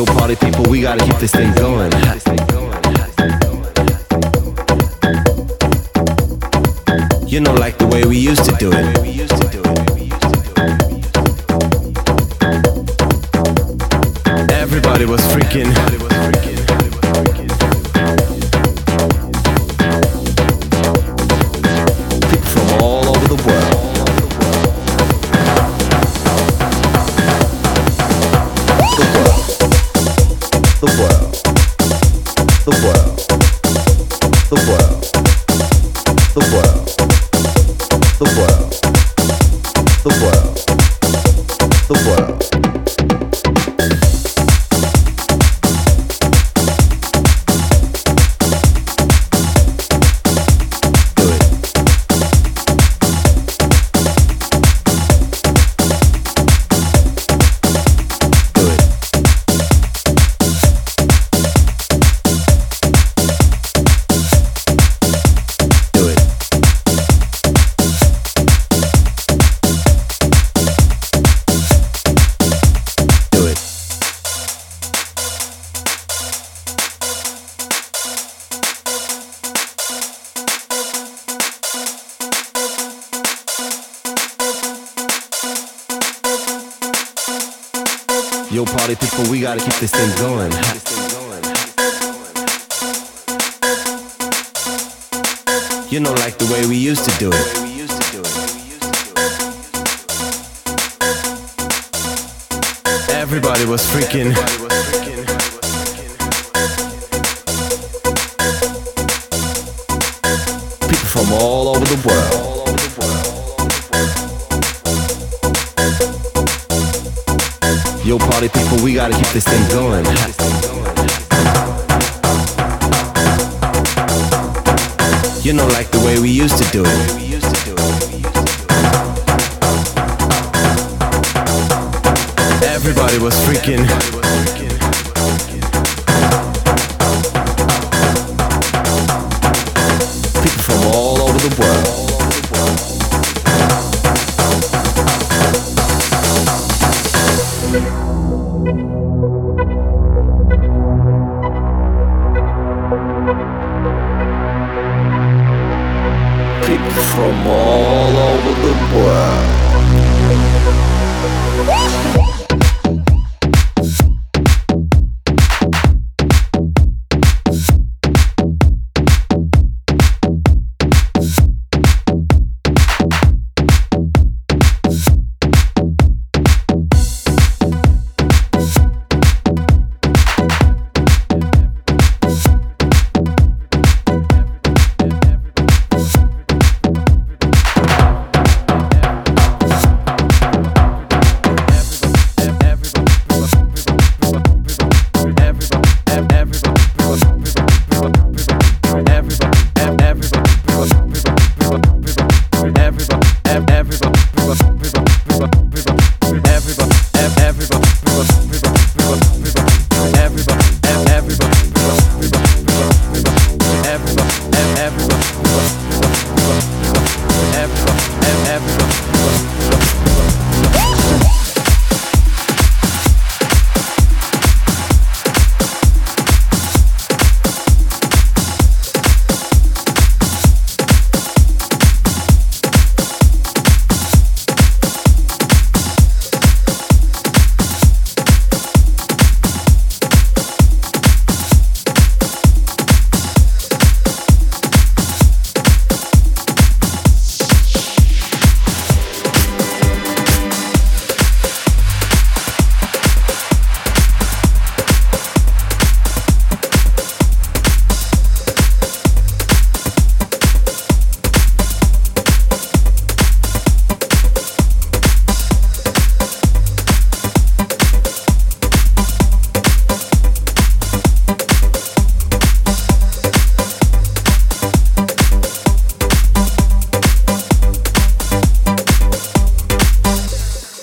party people, we gotta keep this thing going. You know, like the way we used to do it. Everybody was freaking. People from all over the world. The world. The world. The world. The world. The world. The world. The world. Yo, party people, we gotta keep this thing going. You know, like the way we used to do it. Everybody was freaking. People from all over the world. Yo, party people, we gotta keep this thing going. You know, like the way we used to do it. Everybody was freaking.